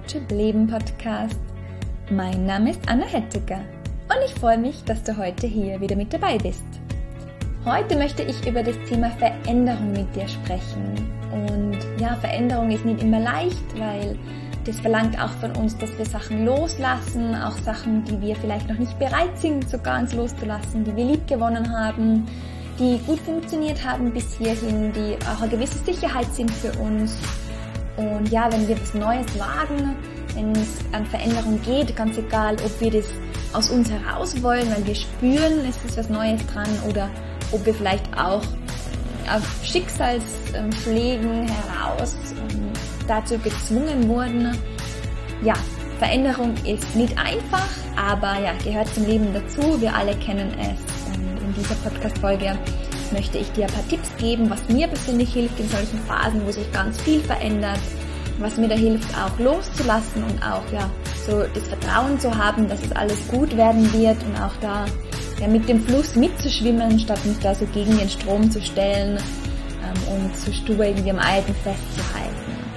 Roadtrip Leben Podcast. Mein Name ist Anna Hettecker und ich freue mich, dass du heute hier wieder mit dabei bist. Heute möchte ich über das Thema Veränderung mit dir sprechen. Und ja, Veränderung ist nicht immer leicht, weil das verlangt auch von uns, dass wir Sachen loslassen, auch Sachen, die wir vielleicht noch nicht bereit sind, so ganz loszulassen, die wir lieb gewonnen haben, die gut funktioniert haben bis hierhin, die auch eine gewisse Sicherheit sind für uns. Und ja, wenn wir was Neues wagen, wenn es an Veränderung geht, ganz egal, ob wir das aus uns heraus wollen, weil wir spüren, es ist was Neues dran, oder ob wir vielleicht auch auf Schicksalsschlägen heraus dazu gezwungen wurden. Ja, Veränderung ist nicht einfach, aber ja, gehört zum Leben dazu. Wir alle kennen es. Und in dieser Podcast-Folge möchte ich dir ein paar Tipps geben, was mir persönlich hilft in solchen Phasen, wo sich ganz viel verändert, was mir da hilft, auch loszulassen und auch ja so das Vertrauen zu haben, dass es alles gut werden wird und auch da ja mit dem Fluss mitzuschwimmen, statt mich da so gegen den Strom zu stellen und zu stur irgendwie am Alten festzuhalten.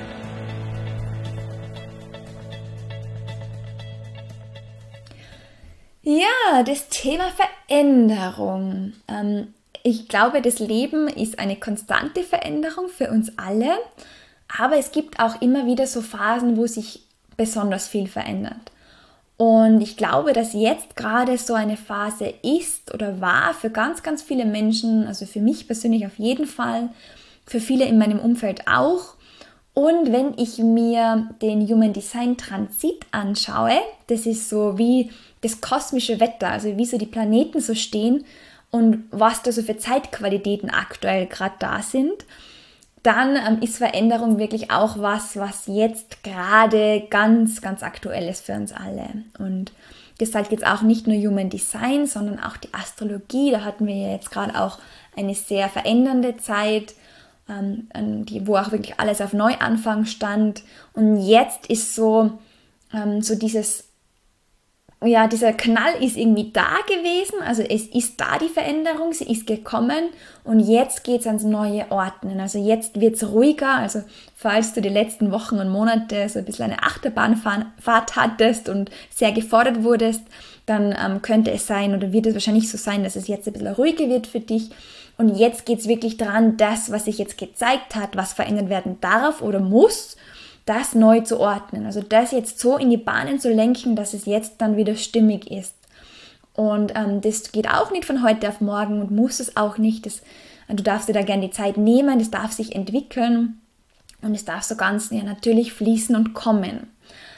Ja, das Thema Veränderung. Ich glaube, das Leben ist eine konstante Veränderung für uns alle, aber es gibt auch immer wieder so Phasen, wo sich besonders viel verändert. Und ich glaube, dass jetzt gerade so eine Phase ist oder war für ganz, ganz viele Menschen, also für mich persönlich auf jeden Fall, für viele in meinem Umfeld auch. Und wenn ich mir den Human Design Transit anschaue, das ist so wie das kosmische Wetter, also wie so die Planeten so stehen und was da so für Zeitqualitäten aktuell gerade da sind, dann ist Veränderung wirklich auch was jetzt gerade ganz, ganz aktuell ist für uns alle. Und das sagt jetzt auch nicht nur Human Design, sondern auch die Astrologie. Da hatten wir ja jetzt gerade auch eine sehr verändernde Zeit, wo auch wirklich alles auf Neuanfang stand. Und jetzt ist so dieser Knall ist irgendwie da gewesen, also es ist da die Veränderung, sie ist gekommen und jetzt geht es ans neue Ordnen. Also jetzt wird es ruhiger, also falls du die letzten Wochen und Monate so ein bisschen eine Achterbahnfahrt hattest und sehr gefordert wurdest, dann könnte es sein oder wird es wahrscheinlich so sein, dass es jetzt ein bisschen ruhiger wird für dich. Und jetzt geht es wirklich dran, das, was sich jetzt gezeigt hat, was verändert werden darf oder muss, das neu zu ordnen. Also das jetzt so in die Bahnen zu lenken, dass es jetzt dann wieder stimmig ist. Und das geht auch nicht von heute auf morgen und muss es auch nicht. Du darfst dir da gerne die Zeit nehmen, das darf sich entwickeln und es darf so ganz natürlich fließen und kommen.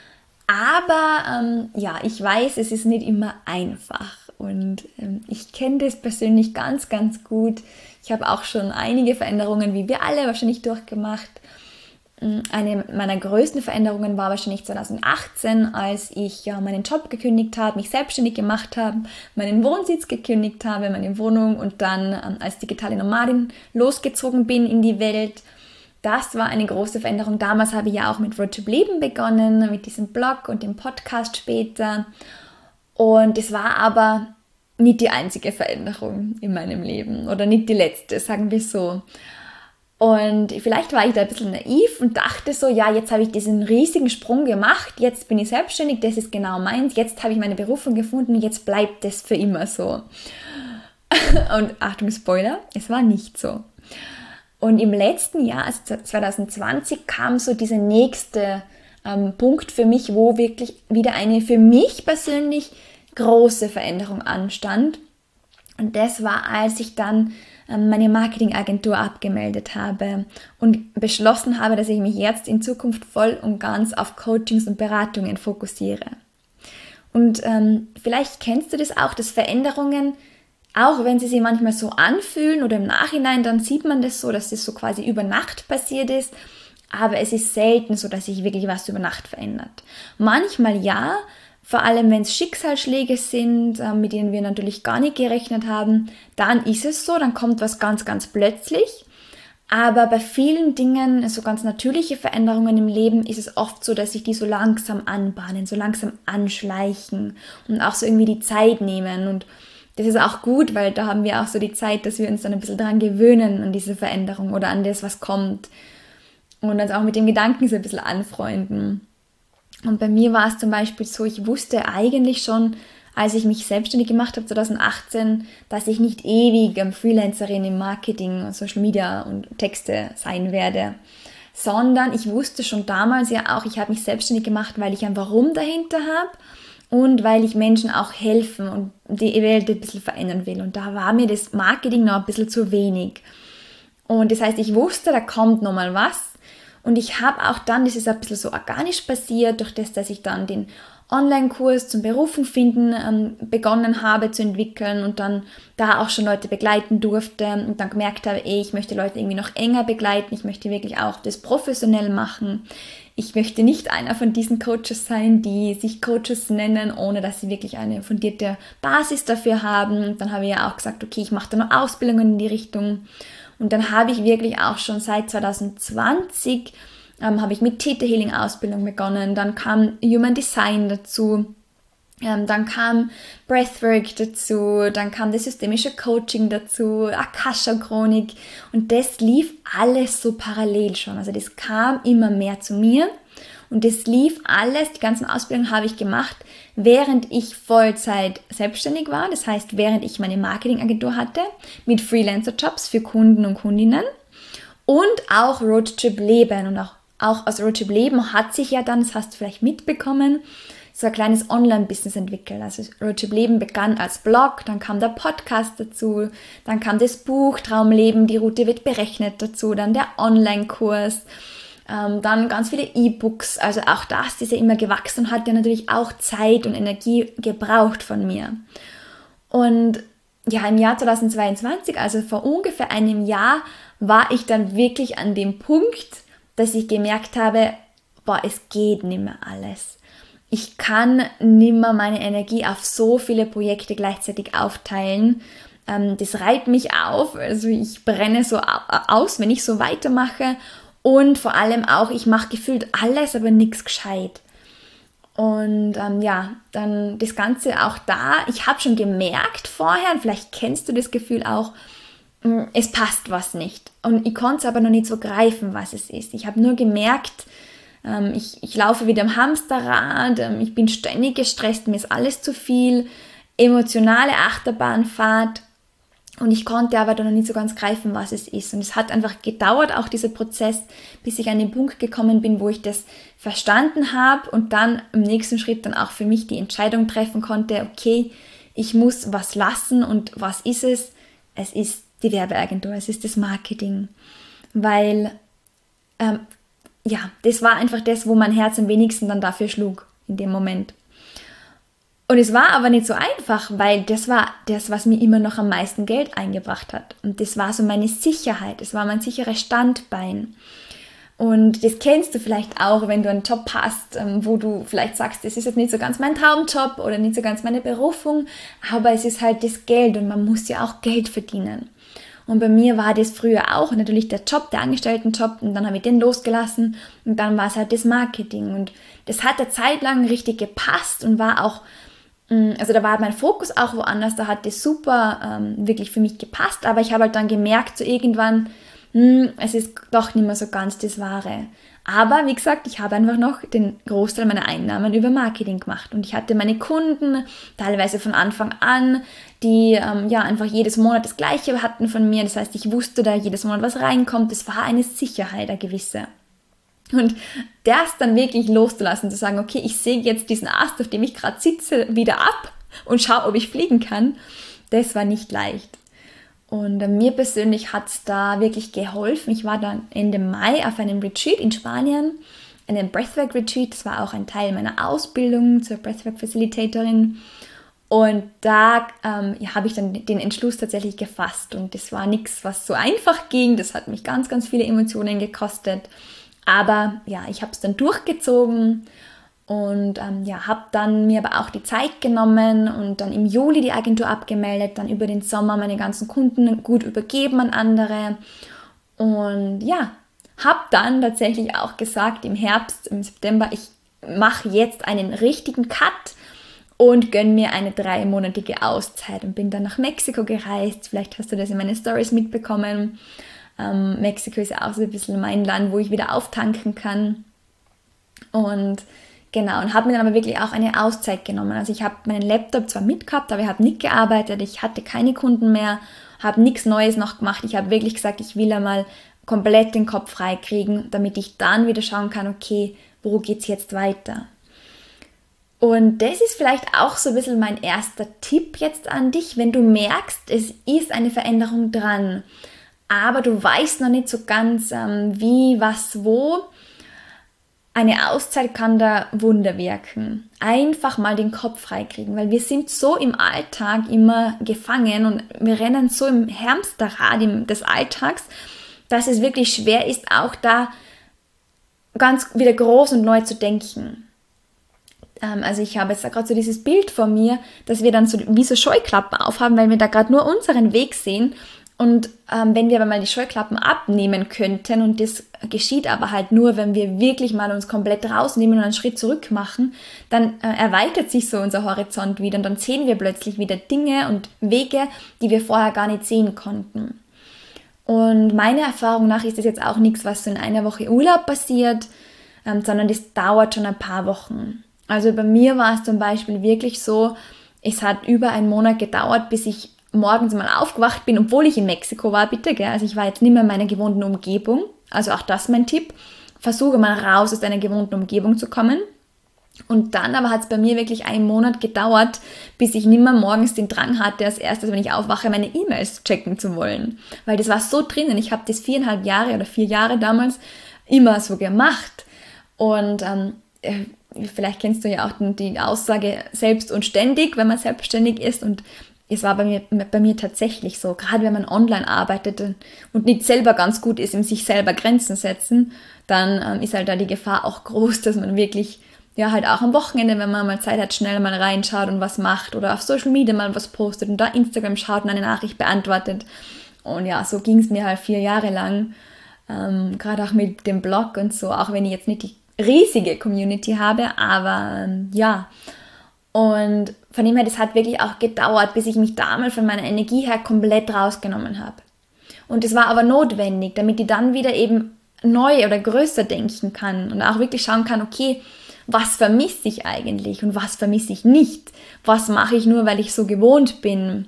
Aber ich weiß, es ist nicht immer einfach. Und ich kenne das persönlich ganz, ganz gut. Ich habe auch schon einige Veränderungen, wie wir alle wahrscheinlich durchgemacht. Eine meiner größten Veränderungen war wahrscheinlich 2018, als ich meinen Job gekündigt habe, mich selbstständig gemacht habe, meinen Wohnsitz gekündigt habe, meine Wohnung und dann als digitale Nomadin losgezogen bin in die Welt. Das war eine große Veränderung. Damals habe ich ja auch mit Roadtrip Leben begonnen, mit diesem Blog und dem Podcast später. Und es war aber nicht die einzige Veränderung in meinem Leben oder nicht die letzte, sagen wir so. Und vielleicht war ich da ein bisschen naiv und dachte so, ja, jetzt habe ich diesen riesigen Sprung gemacht, jetzt bin ich selbstständig, das ist genau meins, jetzt habe ich meine Berufung gefunden, jetzt bleibt das für immer so. Und Achtung, Spoiler, es war nicht so. Und im letzten Jahr, also 2020, kam so dieser nächste Punkt für mich, wo wirklich wieder eine für mich persönlich große Veränderung anstand. Und das war, als ich dann meine Marketingagentur abgemeldet habe und beschlossen habe, dass ich mich jetzt in Zukunft voll und ganz auf Coachings und Beratungen fokussiere. Und vielleicht kennst du das auch, dass Veränderungen, auch wenn sie sich manchmal so anfühlen oder im Nachhinein, dann sieht man das so, dass das so quasi über Nacht passiert ist, aber es ist selten so, dass sich wirklich was über Nacht verändert. Manchmal ja, vor allem wenn es Schicksalsschläge sind, mit denen wir natürlich gar nicht gerechnet haben, dann ist es so, dann kommt was ganz, ganz plötzlich. Aber bei vielen Dingen, so ganz natürliche Veränderungen im Leben, ist es oft so, dass sich die so langsam anbahnen, so langsam anschleichen und auch so irgendwie die Zeit nehmen. Und das ist auch gut, weil da haben wir auch so die Zeit, dass wir uns dann ein bisschen dran gewöhnen an diese Veränderung oder an das, was kommt. Und uns auch mit dem Gedanken so ein bisschen anfreunden. Und bei mir war es zum Beispiel so, ich wusste eigentlich schon, als ich mich selbstständig gemacht habe, 2018, dass ich nicht ewig Freelancerin im Marketing und Social Media und Texte sein werde, sondern ich wusste schon damals ja auch, ich habe mich selbstständig gemacht, weil ich ein Warum dahinter habe und weil ich Menschen auch helfen und die Welt ein bisschen verändern will. Und da war mir das Marketing noch ein bisschen zu wenig. Und das heißt, ich wusste, da kommt nochmal was. Und ich habe auch dann, das ist ein bisschen so organisch passiert, durch das, dass ich dann den Online-Kurs zum Berufung finden begonnen habe zu entwickeln und dann da auch schon Leute begleiten durfte und dann gemerkt habe, ich möchte Leute irgendwie noch enger begleiten, ich möchte wirklich auch das professionell machen. Ich möchte nicht einer von diesen Coaches sein, die sich Coaches nennen, ohne dass sie wirklich eine fundierte Basis dafür haben. Und dann habe ich ja auch gesagt, okay, ich mache da noch Ausbildungen in die Richtung. Und dann habe ich wirklich auch schon seit 2020 habe ich mit Theta Healing Ausbildung begonnen, dann kam Human Design dazu, dann kam Breathwork dazu, dann kam das systemische Coaching dazu, Akasha Chronik und das lief alles so parallel schon, also das kam immer mehr zu mir und das lief alles, die ganzen Ausbildungen habe ich gemacht, während ich Vollzeit selbstständig war, das heißt während ich meine Marketingagentur hatte mit Freelancer-Jobs für Kunden und Kundinnen und auch Roadtrip Leben und auch aus Roadtrip Leben hat sich ja dann, das hast du vielleicht mitbekommen, so ein kleines Online-Business entwickelt. Also Roadtrip Leben begann als Blog, dann kam der Podcast dazu, dann kam das Buch Traumleben, die Route wird berechnet dazu, dann der Online-Kurs, dann ganz viele E-Books. Also auch das ist ja immer gewachsen und hat ja natürlich auch Zeit und Energie gebraucht von mir. Und ja, im Jahr 2022, also vor ungefähr einem Jahr, war ich dann wirklich an dem Punkt, dass ich gemerkt habe, es geht nicht mehr alles. Ich kann nicht mehr meine Energie auf so viele Projekte gleichzeitig aufteilen. Das reibt mich auf, also ich brenne so aus, wenn ich so weitermache und vor allem auch, ich mache gefühlt alles, aber nichts gescheit. Und dann das Ganze auch da, ich habe schon gemerkt vorher, und vielleicht kennst du das Gefühl auch, es passt was nicht. Und ich konnte es aber noch nicht so greifen, was es ist. Ich habe nur gemerkt, ich laufe wieder im Hamsterrad, ich bin ständig gestresst, mir ist alles zu viel, emotionale Achterbahnfahrt und ich konnte aber dann noch nicht so ganz greifen, was es ist. Und es hat einfach gedauert, auch dieser Prozess, bis ich an den Punkt gekommen bin, wo ich das verstanden habe und dann im nächsten Schritt dann auch für mich die Entscheidung treffen konnte, okay, ich muss was lassen und was ist es? Es ist die Werbeagentur, es ist das Marketing, weil das war einfach das, wo mein Herz am wenigsten dann dafür schlug in dem Moment. Und es war aber nicht so einfach, weil das war das, was mir immer noch am meisten Geld eingebracht hat. Und das war so meine Sicherheit, das war mein sicheres Standbein. Und das kennst du vielleicht auch, wenn du einen Job hast, wo du vielleicht sagst, das ist jetzt nicht so ganz mein Traumjob oder nicht so ganz meine Berufung, aber es ist halt das Geld und man muss ja auch Geld verdienen. Und bei mir war das früher auch natürlich der Job, der Angestelltenjob und dann habe ich den losgelassen und dann war es halt das Marketing und das hat eine Zeit lang richtig gepasst und war auch, also da war mein Fokus auch woanders, da hat das super wirklich für mich gepasst, aber ich habe halt dann gemerkt so irgendwann, es ist doch nicht mehr so ganz das Wahre. Aber wie gesagt, ich habe einfach noch den Großteil meiner Einnahmen über Marketing gemacht und ich hatte meine Kunden, teilweise von Anfang an, die einfach jedes Monat das Gleiche hatten von mir. Das heißt, ich wusste, da jedes Monat was reinkommt. Das war eine Sicherheit, eine gewisse. Und das dann wirklich loszulassen, zu sagen, okay, ich säge jetzt diesen Ast, auf dem ich gerade sitze, wieder ab und schaue, ob ich fliegen kann, das war nicht leicht. Und mir persönlich hat es da wirklich geholfen. Ich war dann Ende Mai auf einem Retreat in Spanien, einem Breathwork-Retreat. Das war auch ein Teil meiner Ausbildung zur Breathwork-Facilitatorin. Und da habe ich dann den Entschluss tatsächlich gefasst. Und das war nichts, was so einfach ging. Das hat mich ganz, ganz viele Emotionen gekostet. Aber ja, ich habe es dann durchgezogen. Und habe dann mir aber auch die Zeit genommen und dann im Juli die Agentur abgemeldet, dann über den Sommer meine ganzen Kunden gut übergeben an andere und ja, habe dann tatsächlich auch gesagt im Herbst, im September, ich mache jetzt einen richtigen Cut und gönne mir eine 3-monatige Auszeit und bin dann nach Mexiko gereist. Vielleicht hast du das in meinen Stories mitbekommen. Mexiko ist ja auch so ein bisschen mein Land, wo ich wieder auftanken kann. Und Genau, und habe mir dann aber wirklich auch eine Auszeit genommen. Also ich habe meinen Laptop zwar mitgehabt, aber ich habe nicht gearbeitet, ich hatte keine Kunden mehr, habe nichts Neues noch gemacht. Ich habe wirklich gesagt, ich will einmal komplett den Kopf frei kriegen, damit ich dann wieder schauen kann, okay, wo geht's jetzt weiter? Und das ist vielleicht auch so ein bisschen mein erster Tipp jetzt an dich, wenn du merkst, es ist eine Veränderung dran, aber du weißt noch nicht so ganz, wie, was, wo. Eine Auszeit kann da Wunder wirken. Einfach mal den Kopf freikriegen, weil wir sind so im Alltag immer gefangen und wir rennen so im Hamsterrad des Alltags, dass es wirklich schwer ist, auch da ganz wieder groß und neu zu denken. Also ich habe jetzt da gerade so dieses Bild vor mir, dass wir dann so wie so Scheuklappen aufhaben, weil wir da gerade nur unseren Weg sehen. Und wenn wir aber mal die Scheuklappen abnehmen könnten, und das geschieht aber halt nur, wenn wir wirklich mal uns komplett rausnehmen und einen Schritt zurück machen, dann erweitert sich so unser Horizont wieder und dann sehen wir plötzlich wieder Dinge und Wege, die wir vorher gar nicht sehen konnten. Und meiner Erfahrung nach ist das jetzt auch nichts, was so in einer Woche Urlaub passiert, sondern das dauert schon ein paar Wochen. Also bei mir war es zum Beispiel wirklich so, es hat über einen Monat gedauert, bis ich morgens mal aufgewacht bin, obwohl ich in Mexiko war, bitte, gell? Also ich war jetzt nicht mehr in meiner gewohnten Umgebung. Also auch das mein Tipp. Versuche mal raus aus deiner gewohnten Umgebung zu kommen. Und dann aber hat es bei mir wirklich einen Monat gedauert, bis ich nicht mehr morgens den Drang hatte, als erstes, wenn ich aufwache, meine E-Mails checken zu wollen. Weil das war so drinnen. Ich habe das 4,5 Jahre oder 4 Jahre damals immer so gemacht. Und vielleicht kennst du ja auch die Aussage selbst und ständig, wenn man selbstständig ist, und es war bei mir tatsächlich so, gerade wenn man online arbeitet und nicht selber ganz gut ist, in sich selber Grenzen setzen, dann ist halt da die Gefahr auch groß, dass man wirklich, ja, halt auch am Wochenende, wenn man mal Zeit hat, schnell mal reinschaut und was macht oder auf Social Media mal was postet und da Instagram schaut und eine Nachricht beantwortet. Und ja, so ging es mir halt 4 Jahre lang, gerade auch mit dem Blog und so, auch wenn ich jetzt nicht die riesige Community habe, aber ja. Und von dem her, das hat wirklich auch gedauert, bis ich mich damals von meiner Energie her komplett rausgenommen habe. Und das war aber notwendig, damit ich dann wieder eben neu oder größer denken kann und auch wirklich schauen kann, okay, was vermisse ich eigentlich und was vermisse ich nicht? Was mache ich nur, weil ich so gewohnt bin?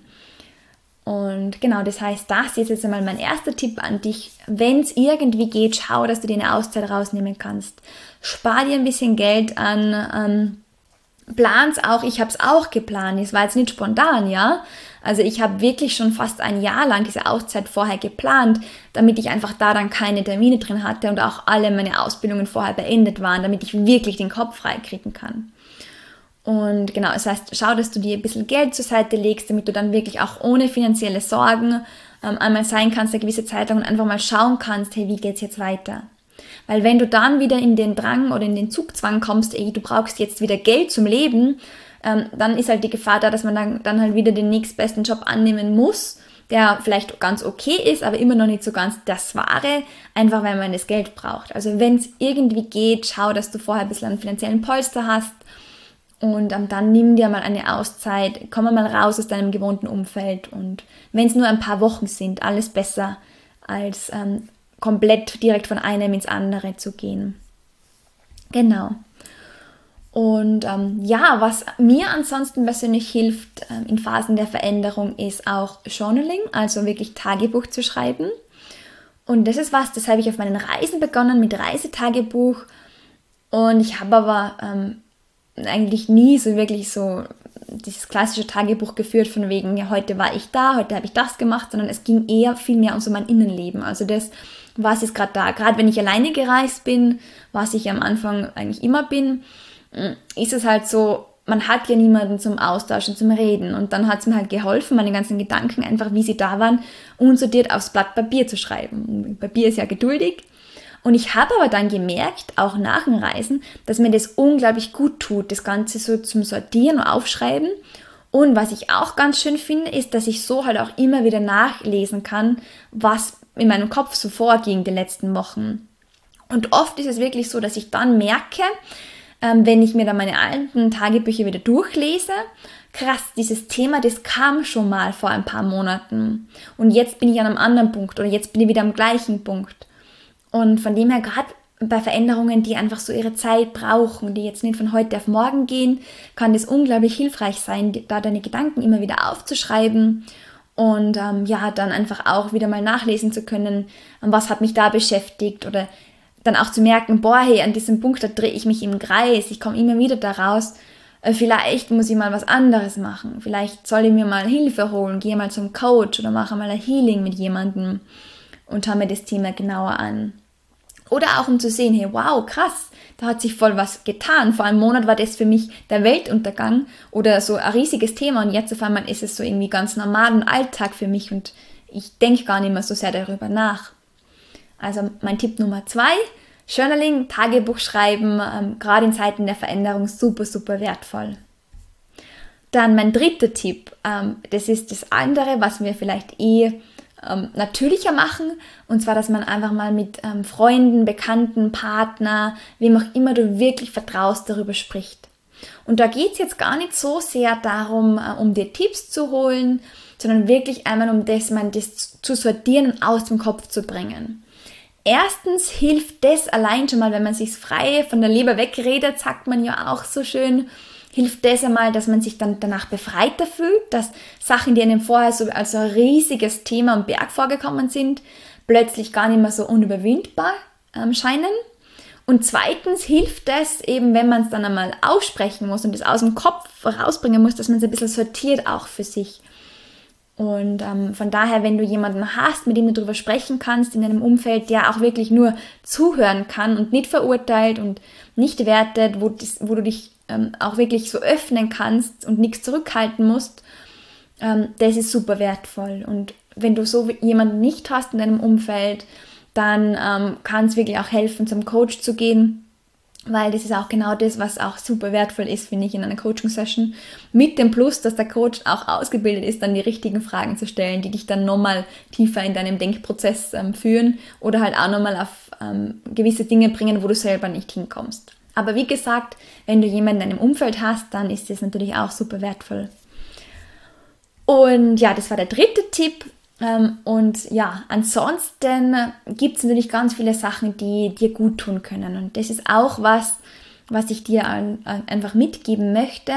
Und genau, das heißt, das ist jetzt einmal mein erster Tipp an dich. Wenn es irgendwie geht, schau, dass du dir eine Auszeit rausnehmen kannst. Spar dir ein bisschen Geld an, plan's auch, ich habe es auch geplant, es war jetzt nicht spontan, ja. Also ich habe wirklich schon fast ein Jahr lang diese Auszeit vorher geplant, damit ich einfach da dann keine Termine drin hatte und auch alle meine Ausbildungen vorher beendet waren, damit ich wirklich den Kopf frei kriegen kann. Und genau, das heißt, schau, dass du dir ein bisschen Geld zur Seite legst, damit du dann wirklich auch ohne finanzielle Sorgen einmal sein kannst, eine gewisse Zeit lang, und einfach mal schauen kannst, hey, wie geht's jetzt weiter? Weil wenn du dann wieder in den Drang oder in den Zugzwang kommst, ey, du brauchst jetzt wieder Geld zum Leben, dann ist halt die Gefahr da, dass man dann halt wieder den nächstbesten Job annehmen muss, der vielleicht ganz okay ist, aber immer noch nicht so ganz das Wahre, einfach weil man das Geld braucht. Also wenn es irgendwie geht, schau, dass du vorher ein bisschen einen finanziellen Polster hast, und dann nimm dir mal eine Auszeit, komm mal raus aus deinem gewohnten Umfeld, und wenn es nur ein paar Wochen sind, alles besser als komplett direkt von einem ins andere zu gehen. Genau. Und ja, was mir ansonsten persönlich hilft in Phasen der Veränderung, ist auch Journaling, also wirklich Tagebuch zu schreiben. Und das ist was, das habe ich auf meinen Reisen begonnen mit Reisetagebuch. Und ich habe aber eigentlich nie so wirklich so dieses klassische Tagebuch geführt von wegen, ja, heute war ich da, heute habe ich das gemacht, sondern es ging eher viel mehr um so mein Innenleben. Also das, was ist gerade da. Gerade wenn ich alleine gereist bin, was ich am Anfang eigentlich immer bin, ist es halt so, man hat ja niemanden zum Austauschen, zum Reden. Und dann hat es mir halt geholfen, meine ganzen Gedanken einfach, wie sie da waren, unsortiert aufs Blatt Papier zu schreiben. Papier ist ja geduldig. Und ich habe aber dann gemerkt, auch nach dem Reisen, dass mir das unglaublich gut tut, das Ganze so zum Sortieren und Aufschreiben. Und was ich auch ganz schön finde, ist, dass ich so halt auch immer wieder nachlesen kann, was in meinem Kopf so vorging die letzten Wochen. Und oft ist es wirklich so, dass ich dann merke, wenn ich mir dann meine alten Tagebücher wieder durchlese, krass, dieses Thema, das kam schon mal vor ein paar Monaten. Und jetzt bin ich an einem anderen Punkt oder jetzt bin ich wieder am gleichen Punkt. Und von dem her, gerade bei Veränderungen, die einfach so ihre Zeit brauchen, die jetzt nicht von heute auf morgen gehen, kann das unglaublich hilfreich sein, da deine Gedanken immer wieder aufzuschreiben und dann einfach auch wieder mal nachlesen zu können, was hat mich da beschäftigt oder dann auch zu merken, boah, hey, an diesem Punkt, da drehe ich mich im Kreis, ich komme immer wieder da raus, vielleicht muss ich mal was anderes machen, vielleicht soll ich mir mal Hilfe holen, gehe mal zum Coach oder mache mal ein Healing mit jemandem und schaue mir das Thema genauer an. Oder auch um zu sehen, hey, wow, krass, da hat sich voll was getan. Vor einem Monat war das für mich der Weltuntergang oder so ein riesiges Thema und jetzt auf einmal ist es so irgendwie ganz normal und Alltag für mich und ich denke gar nicht mehr so sehr darüber nach. Also mein Tipp Nummer 2, Journaling, Tagebuch schreiben, gerade in Zeiten der Veränderung super, super wertvoll. Dann mein dritter Tipp, das ist das andere, was wir vielleicht natürlicher machen, und zwar, dass man einfach mal mit Freunden, Bekannten, Partner, wem auch immer du wirklich vertraust, darüber spricht. Und da geht es jetzt gar nicht so sehr darum, um dir Tipps zu holen, sondern wirklich einmal um das zu sortieren und aus dem Kopf zu bringen. Erstens hilft das allein schon mal, wenn man sich frei von der Leber wegredet, sagt man ja auch so schön, hilft das einmal, dass man sich dann danach befreiter fühlt, dass Sachen, die einem vorher so als ein riesiges Thema und Berg vorgekommen sind, plötzlich gar nicht mehr so unüberwindbar scheinen. Und zweitens hilft das eben, wenn man es dann einmal aussprechen muss und es aus dem Kopf rausbringen muss, dass man es ein bisschen sortiert auch für sich. Und von daher, wenn du jemanden hast, mit dem du darüber sprechen kannst, in deinem Umfeld, der auch wirklich nur zuhören kann und nicht verurteilt und nicht wertet, wo du dich auch wirklich so öffnen kannst und nichts zurückhalten musst, das ist super wertvoll. Und wenn du so jemanden nicht hast in deinem Umfeld, dann kann es wirklich auch helfen, zum Coach zu gehen, weil das ist auch genau das, was auch super wertvoll ist, finde ich, in einer Coaching-Session. Mit dem Plus, dass der Coach auch ausgebildet ist, dann die richtigen Fragen zu stellen, die dich dann nochmal tiefer in deinem Denkprozess führen oder halt auch nochmal auf gewisse Dinge bringen, wo du selber nicht hinkommst. Aber wie gesagt, wenn du jemanden in deinem Umfeld hast, dann ist das natürlich auch super wertvoll. Und ja, das war der dritte Tipp. Und ja, ansonsten gibt es natürlich ganz viele Sachen, die dir gut tun können. Und das ist auch was ich dir einfach mitgeben möchte.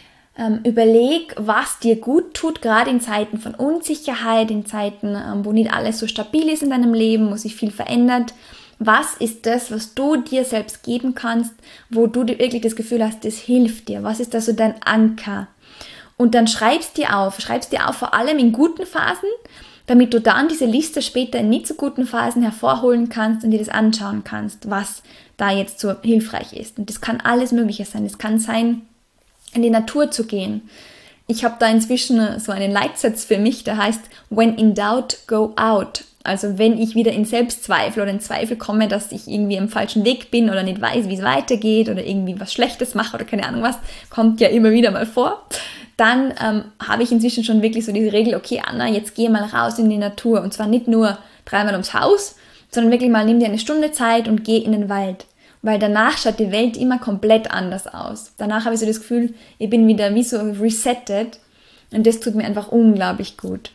Überleg, was dir gut tut, gerade in Zeiten von Unsicherheit, in Zeiten, wo nicht alles so stabil ist in deinem Leben, wo sich viel verändert. Was ist das, was du dir selbst geben kannst, wo du dir wirklich das Gefühl hast, das hilft dir? Was ist da so dein Anker? Und dann schreib's dir auf vor allem in guten Phasen, damit du dann diese Liste später in nicht so guten Phasen hervorholen kannst und dir das anschauen kannst, was da jetzt so hilfreich ist. Und das kann alles Mögliche sein. Es kann sein, in die Natur zu gehen. Ich habe da inzwischen so einen Leitsatz für mich, der heißt, when in doubt, go out. Also wenn ich wieder in Selbstzweifel oder in Zweifel komme, dass ich irgendwie am falschen Weg bin oder nicht weiß, wie es weitergeht oder irgendwie was Schlechtes mache oder keine Ahnung was, kommt ja immer wieder mal vor, dann habe ich inzwischen schon wirklich so diese Regel, okay Anna, jetzt geh mal raus in die Natur und zwar nicht nur 3-mal ums Haus, sondern wirklich mal nimm dir eine Stunde Zeit und geh in den Wald. Weil danach schaut die Welt immer komplett anders aus. Danach habe ich so das Gefühl, ich bin wieder wie so resettet und das tut mir einfach unglaublich gut.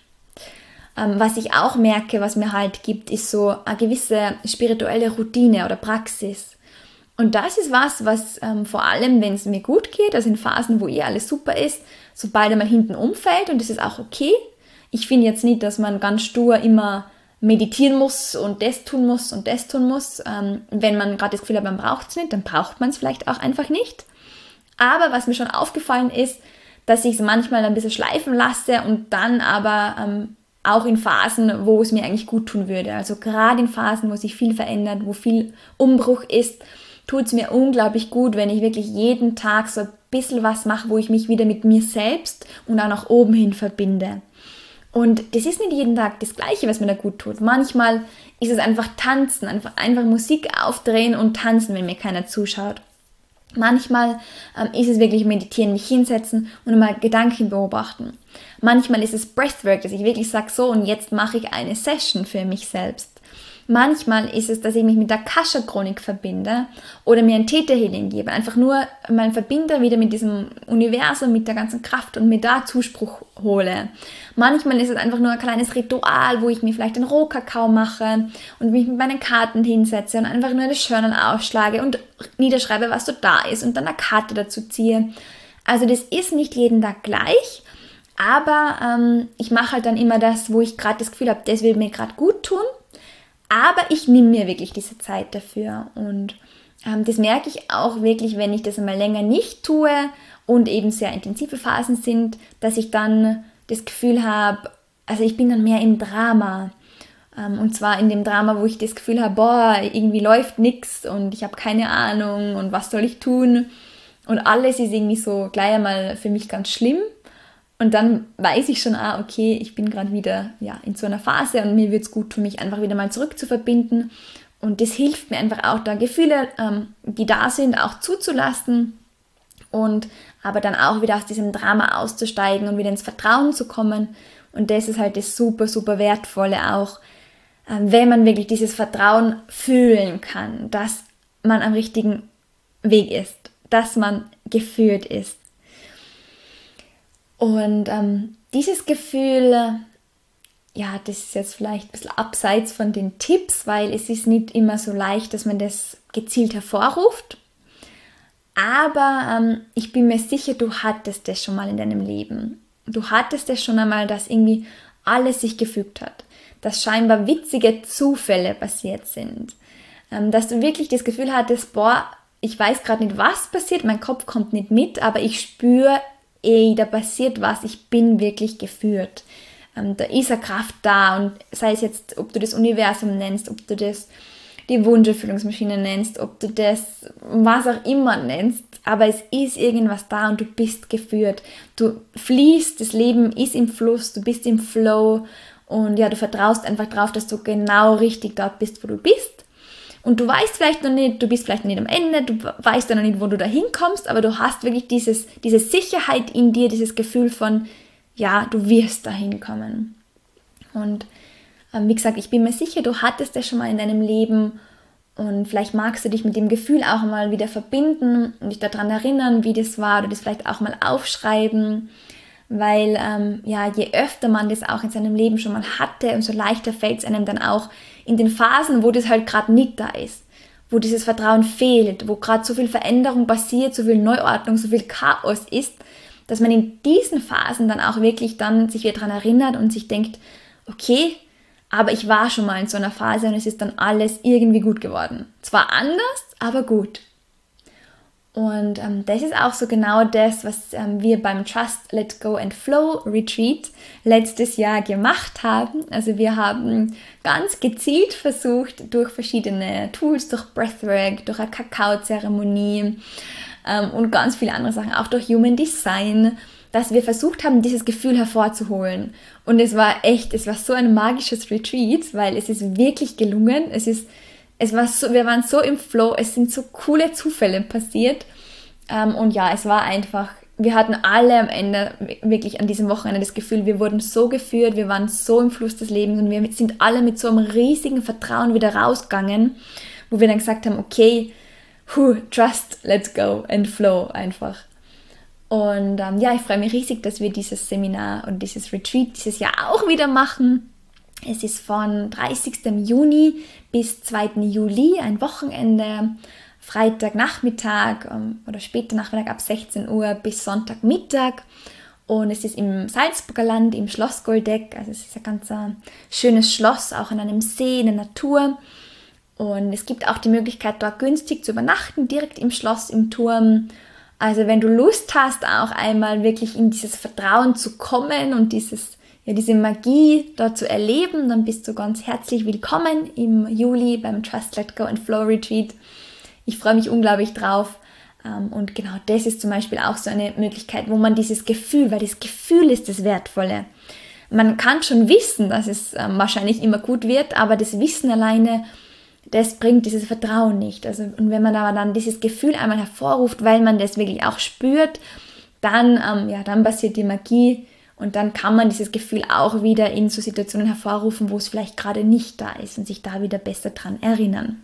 Was ich auch merke, was mir halt gibt, ist so eine gewisse spirituelle Routine oder Praxis. Und das ist was vor allem, wenn es mir gut geht, also in Phasen, wo alles super ist, sobald einmal hinten umfällt und das ist auch okay. Ich finde jetzt nicht, dass man ganz stur immer meditieren muss und das tun muss und das tun muss. Wenn man gerade das Gefühl hat, man braucht es nicht, dann braucht man es vielleicht auch einfach nicht. Aber was mir schon aufgefallen ist, dass ich es manchmal ein bisschen schleifen lasse und dann aber auch in Phasen, wo es mir eigentlich gut tun würde. Also gerade in Phasen, wo sich viel verändert, wo viel Umbruch ist, tut es mir unglaublich gut, wenn ich wirklich jeden Tag so ein bisschen was mache, wo ich mich wieder mit mir selbst und auch nach oben hin verbinde. Und das ist nicht jeden Tag das Gleiche, was mir da gut tut. Manchmal ist es einfach tanzen, einfach Musik aufdrehen und tanzen, wenn mir keiner zuschaut. Manchmal ist es wirklich meditieren, mich hinsetzen und mal Gedanken beobachten. Manchmal ist es Breathwork, dass ich wirklich sage, so und jetzt mache ich eine Session für mich selbst. Manchmal ist es, dass ich mich mit der Akasha-Chronik verbinde oder mir ein Theta-Healing gebe. Einfach nur mal verbinde wieder mit diesem Universum, mit der ganzen Kraft und mir da Zuspruch hole. Manchmal ist es einfach nur ein kleines Ritual, wo ich mir vielleicht einen Rohkakao mache und mich mit meinen Karten hinsetze und einfach nur das Journal aufschlage und niederschreibe, was so da ist und dann eine Karte dazu ziehe. Also das ist nicht jeden Tag gleich, aber ich mache halt dann immer das, wo ich gerade das Gefühl habe, das will mir gerade gut tun. Aber ich nehme mir wirklich diese Zeit dafür und das merke ich auch wirklich, wenn ich das einmal länger nicht tue und eben sehr intensive Phasen sind, dass ich dann das Gefühl habe, also ich bin dann mehr im Drama. Und zwar in dem Drama, wo ich das Gefühl habe, boah, irgendwie läuft nichts und ich habe keine Ahnung und was soll ich tun? Und alles ist irgendwie so gleich einmal für mich ganz schlimm. Und dann weiß ich schon, okay, ich bin gerade wieder in so einer Phase und mir wird es gut tun, mich einfach wieder mal zurück zu verbinden. Und das hilft mir einfach auch, da Gefühle, die da sind, auch zuzulassen und aber dann auch wieder aus diesem Drama auszusteigen und wieder ins Vertrauen zu kommen. Und das ist halt das super, super Wertvolle auch, wenn man wirklich dieses Vertrauen fühlen kann, dass man am richtigen Weg ist, dass man geführt ist. Und dieses Gefühl, das ist jetzt vielleicht ein bisschen abseits von den Tipps, weil es ist nicht immer so leicht, dass man das gezielt hervorruft. Aber ich bin mir sicher, du hattest das schon mal in deinem Leben. Du hattest das schon einmal, dass irgendwie alles sich gefügt hat. Dass scheinbar witzige Zufälle passiert sind. Dass du wirklich das Gefühl hattest, boah, ich weiß gerade nicht, was passiert, mein Kopf kommt nicht mit, aber ich spüre, da passiert was, ich bin wirklich geführt. Da ist eine Kraft da und sei es jetzt, ob du das Universum nennst, ob du das die Wunscherfüllungsmaschine nennst, ob du das was auch immer nennst, aber es ist irgendwas da und du bist geführt. Du fließt, das Leben ist im Fluss, du bist im Flow und du vertraust einfach drauf, dass du genau richtig dort bist, wo du bist. Und du weißt vielleicht noch nicht, du bist vielleicht noch nicht am Ende, du weißt ja noch nicht, wo du da hinkommst, aber du hast wirklich diese Sicherheit in dir, dieses Gefühl von, du wirst da hinkommen. Und wie gesagt, ich bin mir sicher, du hattest das schon mal in deinem Leben und vielleicht magst du dich mit dem Gefühl auch mal wieder verbinden und dich daran erinnern, wie das war oder das vielleicht auch mal aufschreiben, weil je öfter man das auch in seinem Leben schon mal hatte, umso leichter fällt es einem dann auch in den Phasen, wo das halt gerade nicht da ist, wo dieses Vertrauen fehlt, wo gerade so viel Veränderung passiert, so viel Neuordnung, so viel Chaos ist, dass man in diesen Phasen dann auch wirklich dann sich wieder daran erinnert und sich denkt, okay, aber ich war schon mal in so einer Phase und es ist dann alles irgendwie gut geworden. Zwar anders, aber gut. Und das ist auch so genau das, was wir beim Trust, Let Go and Flow Retreat letztes Jahr gemacht haben. Also wir haben ganz gezielt versucht, durch verschiedene Tools, durch Breathwork, durch eine Kakao-Zeremonie und ganz viele andere Sachen, auch durch Human Design, dass wir versucht haben, dieses Gefühl hervorzuholen. Und es war so ein magisches Retreat, weil es ist wirklich gelungen. Wir waren so im Flow, es sind so coole Zufälle passiert. Und es war einfach, wir hatten alle am Ende wirklich an diesem Wochenende das Gefühl, wir wurden so geführt, wir waren so im Fluss des Lebens und wir sind alle mit so einem riesigen Vertrauen wieder rausgegangen, wo wir dann gesagt haben, okay, trust, let's go and flow einfach. Und ich freue mich riesig, dass wir dieses Seminar und dieses Retreat dieses Jahr auch wieder machen. Es ist von 30. Juni bis 2. Juli, ein Wochenende, Freitagnachmittag oder später Nachmittag ab 16 Uhr bis Sonntagmittag. Und es ist im Salzburger Land, im Schloss Goldeck. Also es ist ein ganz schönes Schloss, auch an einem See, in der Natur. Und es gibt auch die Möglichkeit, dort günstig zu übernachten, direkt im Schloss, im Turm. Also wenn du Lust hast, auch einmal wirklich in dieses Vertrauen zu kommen und diese Magie dort zu erleben, dann bist du ganz herzlich willkommen im Juli beim Trust, Let Go and Flow Retreat. Ich freue mich unglaublich drauf. Und genau das ist zum Beispiel auch so eine Möglichkeit, wo man dieses Gefühl, weil das Gefühl ist das Wertvolle. Man kann schon wissen, dass es wahrscheinlich immer gut wird, aber das Wissen alleine, das bringt dieses Vertrauen nicht. Also, und wenn man aber dann dieses Gefühl einmal hervorruft, weil man das wirklich auch spürt, dann passiert die Magie Und dann kann man dieses Gefühl auch wieder in so Situationen hervorrufen, wo es vielleicht gerade nicht da ist und sich da wieder besser dran erinnern.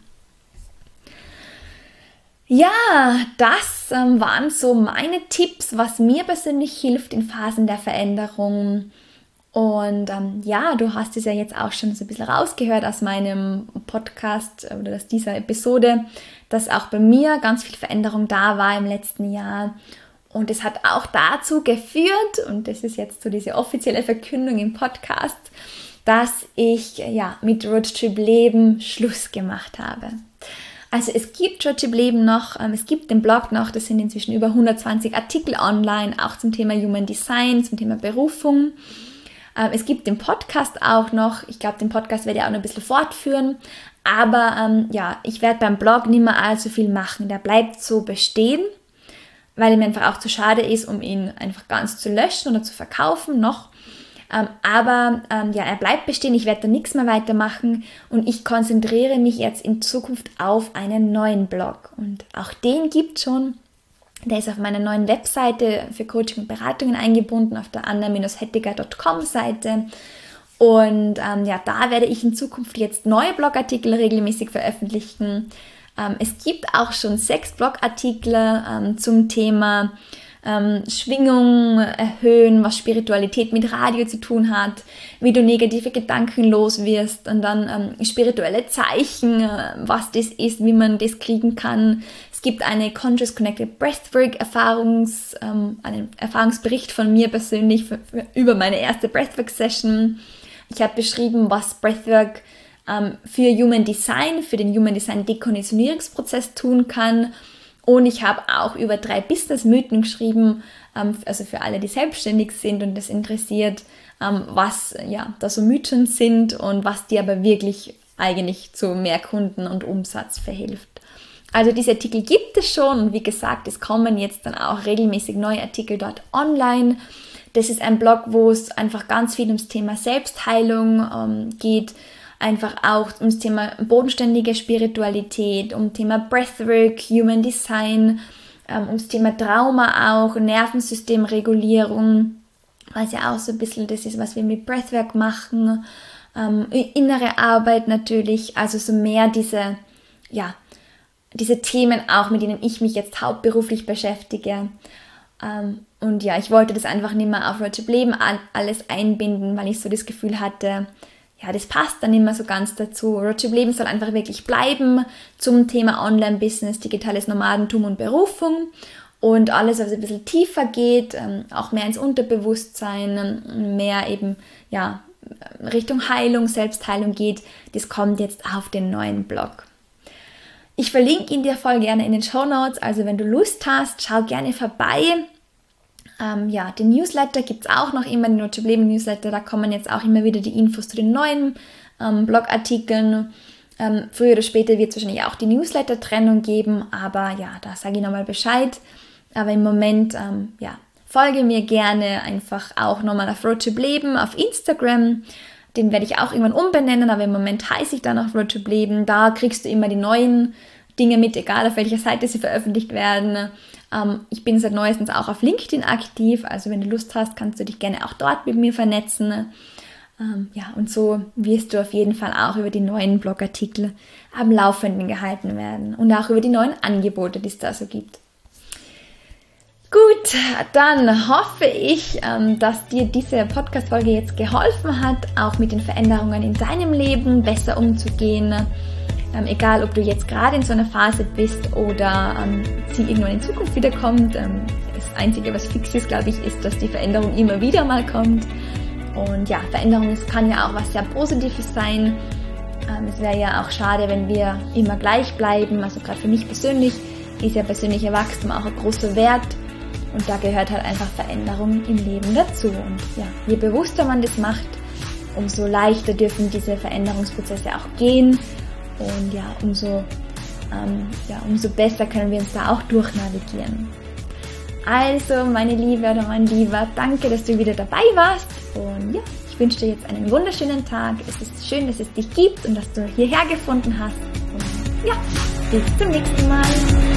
Ja, das waren so meine Tipps, was mir persönlich hilft in Phasen der Veränderung. Und ja, du hast es ja jetzt auch schon so ein bisschen rausgehört aus meinem Podcast oder aus dieser Episode, dass auch bei mir ganz viel Veränderung da war im letzten Jahr. Und es hat auch dazu geführt, und das ist jetzt so diese offizielle Verkündung im Podcast, dass ich ja mit Roadtrip Leben Schluss gemacht habe. Also es gibt Roadtrip Leben noch, es gibt den Blog noch, das sind inzwischen über 120 Artikel online, auch zum Thema Human Design, zum Thema Berufung. Es gibt den Podcast auch noch, ich glaube, den Podcast werde ich auch noch ein bisschen fortführen, aber ja, ich werde beim Blog nicht mehr allzu viel machen, der bleibt so bestehen, weil mir einfach auch zu schade ist, um ihn einfach ganz zu löschen oder zu verkaufen noch. Aber ja, er bleibt bestehen, ich werde da nichts mehr weitermachen und ich konzentriere mich jetzt in Zukunft auf einen neuen Blog. Und auch den gibt es schon. Der ist auf meiner neuen Webseite für Coaching und Beratungen eingebunden, auf der anna-hettiger.com Seite. Und ja, da werde ich in Zukunft jetzt neue Blogartikel regelmäßig veröffentlichen. Es gibt auch schon 6 Blogartikel zum Thema Schwingung erhöhen, was Spiritualität mit Radio zu tun hat, wie du negative Gedanken los wirst und dann spirituelle Zeichen, was das ist, wie man das kriegen kann. Es gibt eine Conscious Connected Breathwork einen Erfahrungsbericht von mir persönlich über meine erste Breathwork Session. Ich habe beschrieben, was Breathwork für Human Design, für den Human Design Dekonditionierungsprozess tun kann. Und ich habe auch über 3 Business-Mythen geschrieben, also für alle, die selbstständig sind und das interessiert, was ja da so Mythen sind und was dir aber wirklich eigentlich zu mehr Kunden und Umsatz verhilft. Also diese Artikel gibt es schon und wie gesagt, es kommen jetzt dann auch regelmäßig neue Artikel dort online. Das ist ein Blog, wo es einfach ganz viel ums Thema Selbstheilung geht, einfach auch ums Thema bodenständige Spiritualität, um Thema Breathwork, Human Design, ums Thema Trauma auch, Nervensystemregulierung, was ja auch so ein bisschen das ist, was wir mit Breathwork machen, innere Arbeit natürlich, also so mehr diese Themen auch, mit denen ich mich jetzt hauptberuflich beschäftige. Und ja, ich wollte das einfach nicht mehr auf Roadtrip Leben alles einbinden, weil ich so das Gefühl hatte, ja, das passt dann nicht mehr so ganz dazu. Roadtrip Leben soll einfach wirklich bleiben zum Thema Online-Business, digitales Nomadentum und Berufung und alles, was ein bisschen tiefer geht, auch mehr ins Unterbewusstsein, mehr eben, ja, Richtung Heilung, Selbstheilung geht, das kommt jetzt auf den neuen Blog. Ich verlinke ihn dir voll gerne in den Shownotes, also wenn du Lust hast, schau gerne vorbei. Ja, den Newsletter gibt es auch noch immer, den Roadtrip Leben Newsletter, da kommen jetzt auch immer wieder die Infos zu den neuen Blogartikeln. Früher oder später wird es wahrscheinlich auch die Newsletter-Trennung geben, aber ja, da sage ich nochmal Bescheid. Aber im Moment, ja, folge mir gerne einfach auch nochmal auf Roadtrip Leben auf Instagram. Den werde ich auch irgendwann umbenennen, aber im Moment heiße ich dann auf Roadtrip Leben. Da kriegst du immer die neuen Dinge mit, egal auf welcher Seite sie veröffentlicht werden. Ich bin seit neuestens auch auf LinkedIn aktiv, also wenn du Lust hast, kannst du dich gerne auch dort mit mir vernetzen. Ja, und so wirst du auf jeden Fall auch über die neuen Blogartikel am Laufenden gehalten werden und auch über die neuen Angebote, die es da so gibt. Gut, dann hoffe ich, dass dir diese Podcast-Folge jetzt geholfen hat, auch mit den Veränderungen in deinem Leben besser umzugehen. Egal, ob du jetzt gerade in so einer Phase bist oder sie irgendwann in Zukunft wieder kommt. Das Einzige, was fix ist, glaube ich, ist, dass die Veränderung immer wieder mal kommt. Und ja, Veränderung kann ja auch was sehr Positives sein. Es wäre ja auch schade, wenn wir immer gleich bleiben. Also gerade für mich persönlich ist ja persönlicher Wachstum auch ein großer Wert. Und da gehört halt einfach Veränderung im Leben dazu. Und ja, je bewusster man das macht, umso leichter dürfen diese Veränderungsprozesse auch gehen. Und ja, umso besser können wir uns da auch durchnavigieren. Also, meine Liebe oder mein Lieber, danke, dass du wieder dabei warst. Und ja, ich wünsche dir jetzt einen wunderschönen Tag. Es ist schön, dass es dich gibt und dass du hierher gefunden hast. Und ja, bis zum nächsten Mal.